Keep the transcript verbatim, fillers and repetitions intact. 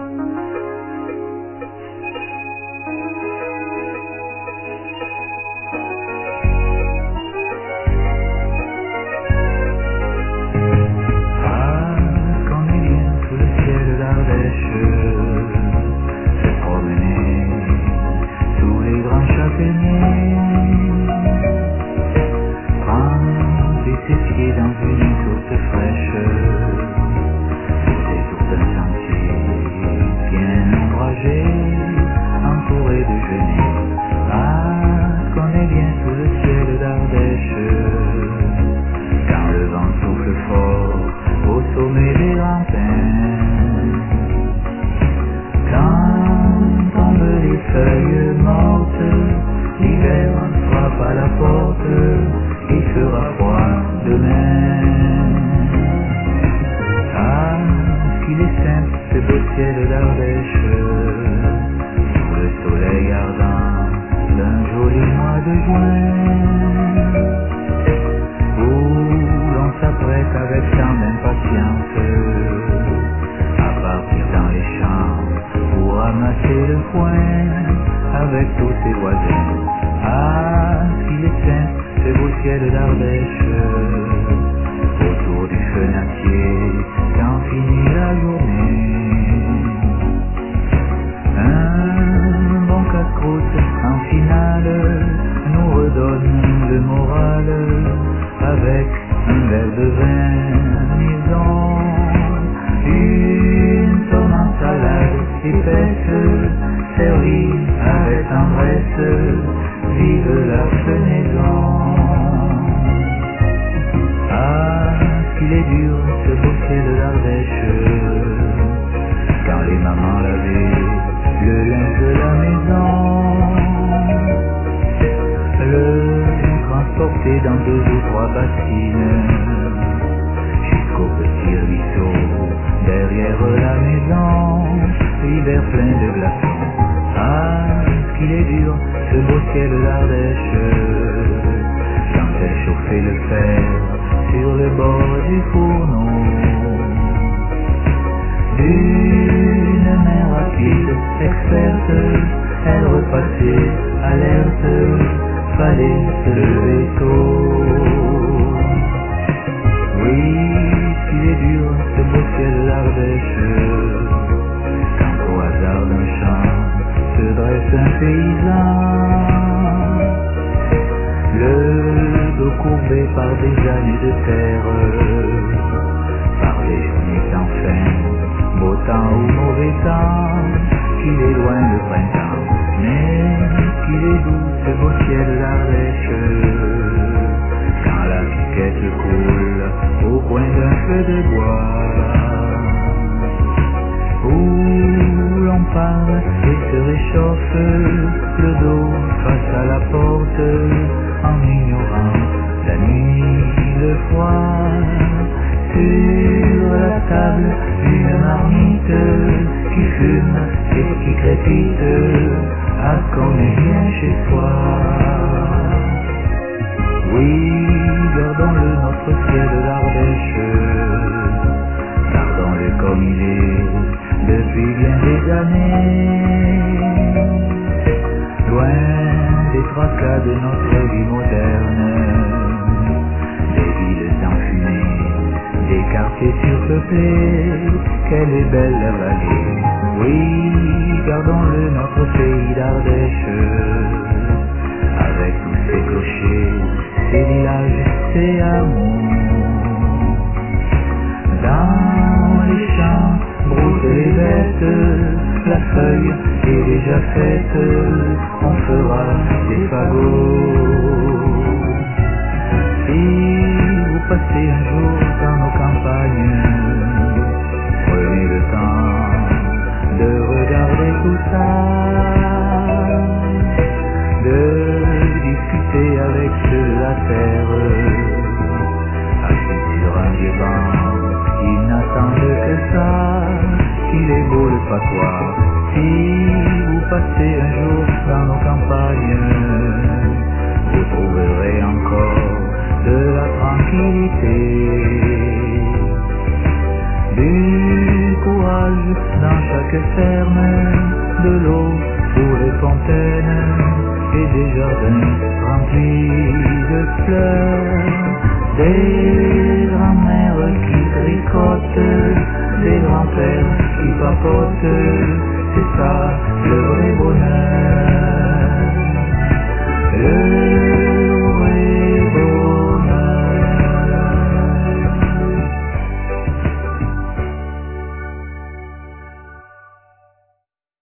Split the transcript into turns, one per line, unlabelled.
Ah, qu'on est bien sous le ciel d'Ardèche, se promener sous les grands châtaigniers, tremper ses pieds dans une source fraîche, c'est tout un sentier bien ombragé, entouré de genêts. Ah, qu'on est bien sous le ciel d'Ardèche, quand le vent souffle fort au sommet des grands pins, quand tombent les feuilles mortes, l'hiver frappe à la porte, il fera froid demain. Ah, qu'il est simple ce beau ciel d'Ardèche, sous le soleil ardent d'un joli mois de juin, où l'on s'apprête avec tant d'impatience à partir dans les champs pour ramasser le foin avec tous ses voisins. Ah, qu'il est simple ce beau ciel d'Ardèche, autour du fenatier quand finit la journée. Un bon casse-croûte en finale nous redonne le moral avec un verre de vin maison, une pomme en salade épaisse servie avec tendresse, vive la fenaison. Ah, qu'il est dur ce beau ciel d'Ardèche, quand les mamans lavaient le linge de la maison, le transporter dans deux ou trois bassines jusqu'au petit ruisseau derrière la maison, l'hiver plein de glaçons. Ah, qu'il est dur ce beau ciel d'Ardèche, quand elle chauffait le fer sur le bord du fourneau, d'une main rapide, experte, elle repassait alerte, fallait se lever tôt. Oui, qu'il est dur ce beau ciel d'Ardèche, quand au hasard d'un champ se dresse un paysan, le dos courbé par des années de terre, par les journées sans fin, beau temps ou mauvais temps, qu'il est loin le printemps, mais qu'il est doux ce beau ciel d'Ardèche, quand la piquette coule au coin d'un feu de bois, où l'on parle et se réchauffe le dos face à la porte, en ignorant la nuit, le froid, sur la table une marmite qui fume et qui crépite, à qu'on est bien chez soi. Oui, gardons-le notre ciel d'Ardèche, gardons-le comme il est depuis bien des années, loin des tracas de notre vie moderne, des villes enfumées, des quartiers surpeuplés, quelle est belle la vallée. Oui, gardons-le notre pays d'Ardèche, avec tous ses clochers, ses villages, ses hameaux. Dans les champs broutent les bêtes, la feuille est déjà faite, on fera des fagots. Si vous passez un jour dans nos campagnes, prenez le temps de regarder tout ça, de discuter avec ceux de la terre, assis sur un vieux banc, ils n'attendent que ça, qu'il est beau le patois. Si vous passez un jour dans nos campagnes, vous trouverez encore de la tranquillité, du courage dans chaque que ferment de l'eau pour les fontaines et des jardins remplis de fleurs, des grands-mères qui tricotent, des grands-pères qui papotent, c'est ça le vrai bonheur.